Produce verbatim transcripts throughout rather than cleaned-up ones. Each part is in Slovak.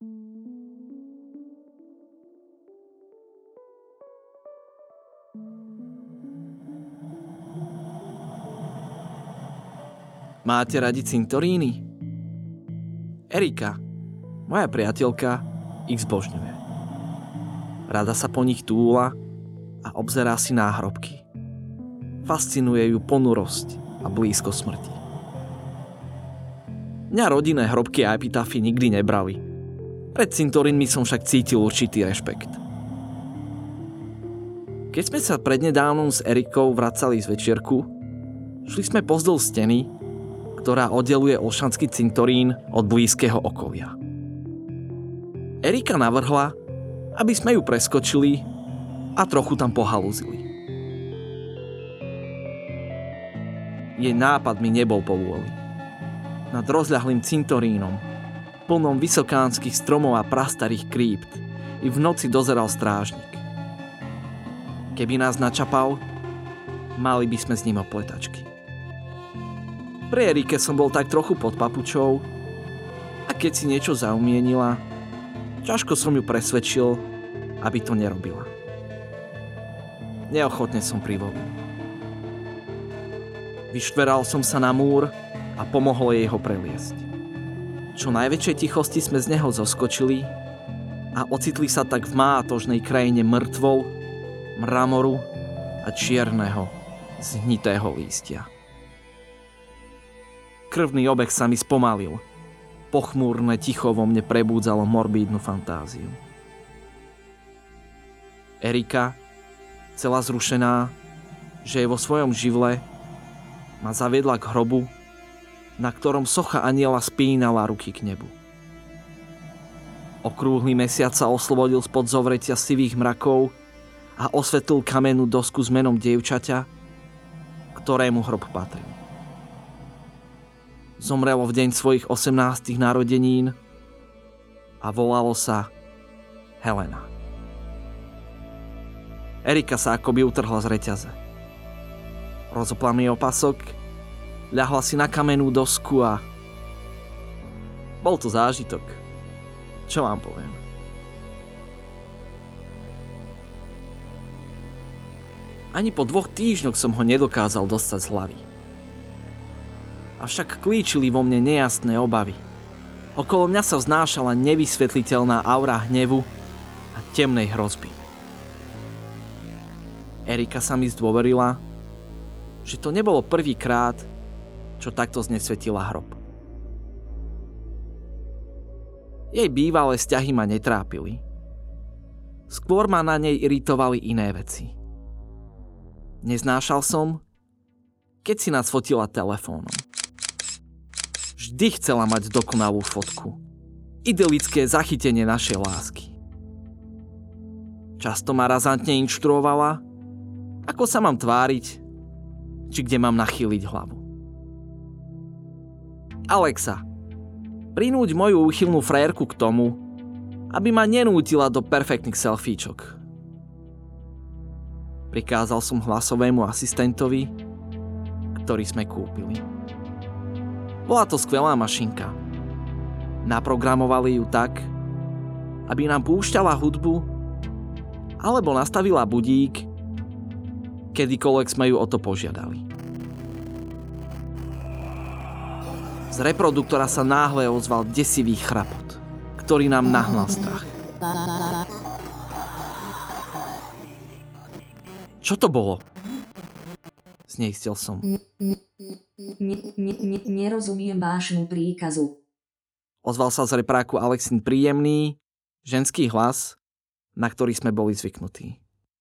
Máte radi cintoríny? Erika, moja priateľka, ich zbožňuje. Rada sa po nich túla a obzerá si náhrobky. Fascinuje ju ponurosť a blízko smrti. Mňa rodinné hrobky a epitafy nikdy nebrali. Pred cintorínmi som však cítil určitý rešpekt. Keď sme sa prednedávnom s Erikou vracali z večierku, šli sme pozdĺž steny, ktorá oddeluje Olšanský cintorín od blízkeho okolia. Erika navrhla, aby sme ju preskočili a trochu tam pohalúzili. Jej nápad mi nebol po vôli. Nad rozľahlým cintorínom, plnom vysokánskych stromov a prastarých krípt, i v noci dozeral strážnik. Keby nás načapal, mali by sme s ním opletačky. Pre Erike som bol tak trochu pod papučou a keď si niečo zaumienila, ťažko som ju presvedčil, aby to nerobila. Neochotne som privolil. Vyštveral som sa na múr a pomohol jej ho preliesť. Čo najväčšej tichosti sme z neho zoskočili a ocitli sa tak v mátožnej krajine mŕtvol, mramoru a čierneho, zhnitého lístia. Krvný obeh sa mi spomalil. Pochmúrne ticho vo mne prebúdzalo morbídnu fantáziu. Erika, celá zrušená, že je vo svojom živle, ma zaviedla k hrobu, na ktorom socha anjela spínala ruky k nebu. Okrúhly mesiac sa oslobodil spod zovretia sivých mrakov a osvetlil kamennú dosku s menom dievčaťa, ktorému hrob patrí. Zomrelo v deň svojich osemnástych narodenín a volalo sa Helena. Erika sa akoby utrhla z reťaze. Rozopla mi opasok, ľahla si na kamennú dosku a... Bol to zážitok. Čo vám poviem? Ani po dvoch týždňoch som ho nedokázal dostať z hlavy. Avšak klíčili vo mne nejasné obavy. Okolo mňa sa vznášala nevysvetliteľná aura hnevu a temnej hrozby. Erika sa mi zdôverila, že to nebolo prvýkrát, čo takto znesvetila hrob. Jej bývalé vzťahy ma netrápili. Skôr ma na nej iritovali iné veci. Neznášal som, keď si nás fotila telefónom. Vždy chcela mať dokonalú fotku. Idylické zachytenie našej lásky. Často ma razantne inštruovala, ako sa mám tváriť, či kde mám nachýliť hlavu. Alexa, prinúť moju úchylnú frérku k tomu, aby ma nenútila do perfektných selfiečok. Prikázal som hlasovému asistentovi, ktorý sme kúpili. Bola to skvelá mašinka. Naprogramovali ju tak, aby nám púšťala hudbu alebo nastavila budík, kedykoľvek sme ju o to požiadali. Z reproduktora sa náhle ozval desivý chrapot, ktorý nám nahnal strach. Čo to bolo? Zneistil som. Ne, ne, ne, nerozumiem vášmu príkazu. Ozval sa z repráku Alexin príjemný, ženský hlas, na ktorý sme boli zvyknutí.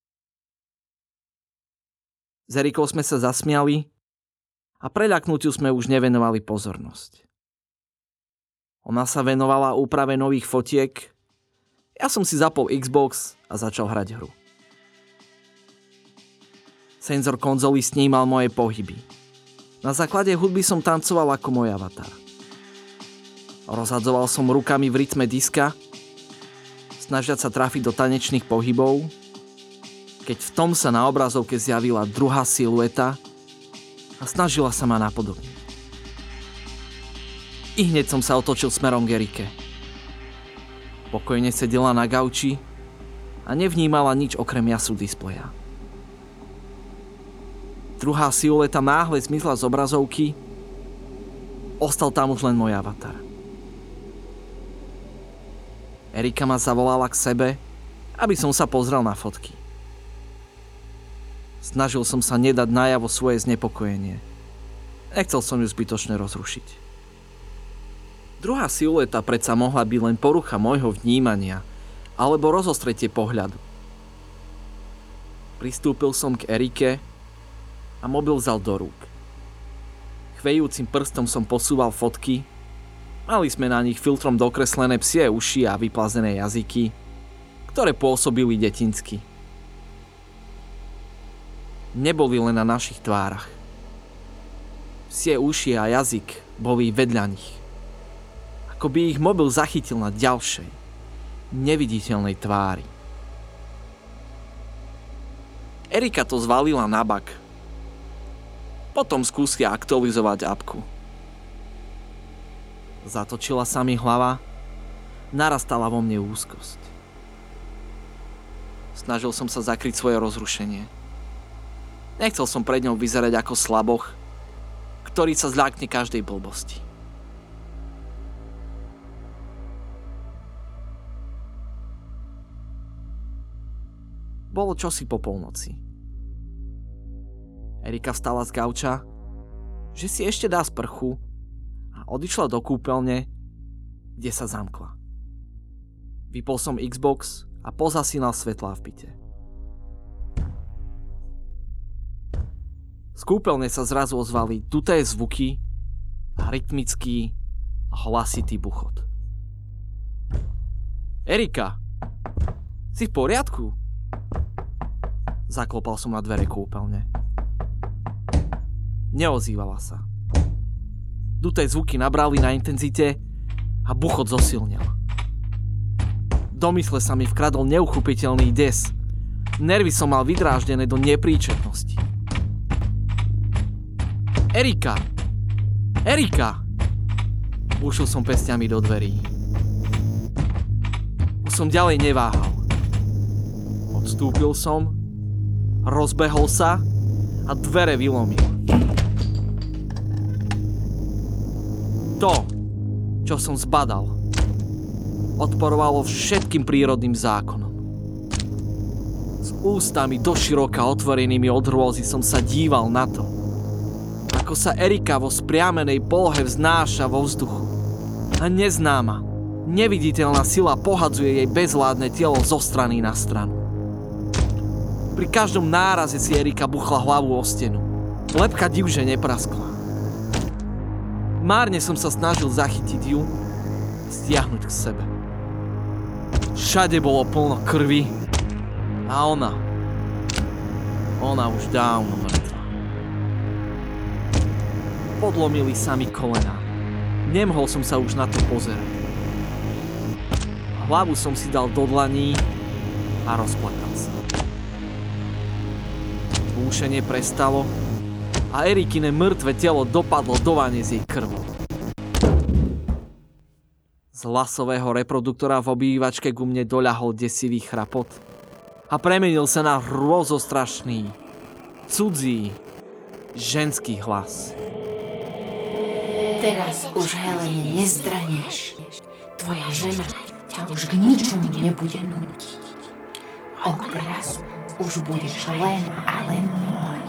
S Erikou sme sa zasmiali a preľaknutiu sme už nevenovali pozornosť. Ona sa venovala úprave nových fotiek, ja som si zapol Xbox a začal hrať hru. Senzor konzoly snímal moje pohyby. Na základe hudby som tancoval ako môj avatar. Rozhadzoval som rukami v rytme diska, snažiať sa trafiť do tanečných pohybov, keď v tom sa na obrazovke zjavila druhá silueta a snažila sa ma napodobniť. I hneď som sa otočil smerom k Erike. Pokojne sedela na gauči a nevnímala nič okrem jasu displeja. Druhá silueta náhle zmizla z obrazovky. Ostal tam už len môj avatar. Erika ma zavolala k sebe, aby som sa pozrel na fotky. Snažil som sa nedať najavo svoje znepokojenie. Nechcel som ju zbytočne rozrušiť. Druhá silueta predsa mohla byť len porucha môjho vnímania alebo rozostretie pohľadu. Pristúpil som k Erike a mobil vzal do rúk. Chvejúcim prstom som posúval fotky. Mali sme na nich filtrom dokreslené psie uši a vyplazené jazyky, ktoré pôsobili detinsky. Neboli len na našich tvárach. Psie uši a jazyk boli vedľa nich. Ako by ich mobil zachytil na ďalšej, neviditeľnej tvári. Erika to zvalila na bak. Potom skúsia aktualizovať apku. Zatočila sa mi hlava, narastala vo mne úzkosť. Snažil som sa zakryť svoje rozrušenie. Nechcel som pred ňou vyzerať ako slaboch, ktorý sa zľakne každej blbosti. Bolo čosi po polnoci. Erika vstala z gauča, že si ešte dá sprchu a odišla do kúpeľne, kde sa zamkla. Vypol som Xbox a pozasínal svetlá v byte. Z kúpeľne sa zrazu ozvali duté zvuky a rytmický a hlasitý buchot. Erika, si v poriadku? Zaklopal som na dvere kúpeľne. Neozývala sa. Duté zvuky nabrali na intenzite a buchot zosilnil. Do mysle sa mi vkradol neuchopiteľný des. Nervy som mal vydráždené do nepríčetnosti. Erika! Erika! Ušil som pestiami do dverí. Už som ďalej neváhal. Odstúpil som, rozbehol sa a dvere vylomil. To, čo som zbadal, odporovalo všetkým prírodným zákonom. S ústami doširoka otvorenými od hrôzy som sa díval na to, ako sa Erika vo spriamenej polohe vznáša vo vzduchu a neznáma, neviditeľná sila pohadzuje jej bezvládne telo zo strany na stranu. Pri každom náraze si Erika buchla hlavu o stenu. Lebka divže nepraskla. Márne som sa snažil zachytiť ju a stiahnuť k sebe. Všade bolo plno krvi a ona, ona už dávno mŕtva. Podlomili sa mi kolená. Nemohol som sa už na to pozerať. Hlavu som si dal do dlaní a rozplakal sa. Búšenie prestalo a Erikine mŕtve telo dopadlo do vane s jej krvou. Z hlasového reproduktora v obývačke ku mne doľahol desivý chrapot a premenil sa na hrôzostrašný, cudzí, ženský hlas. Teraz už Helene nezdraneš. Tvoja žena ťa už k ničomu nebude nútiť. Od teraz už budeš len a len môj.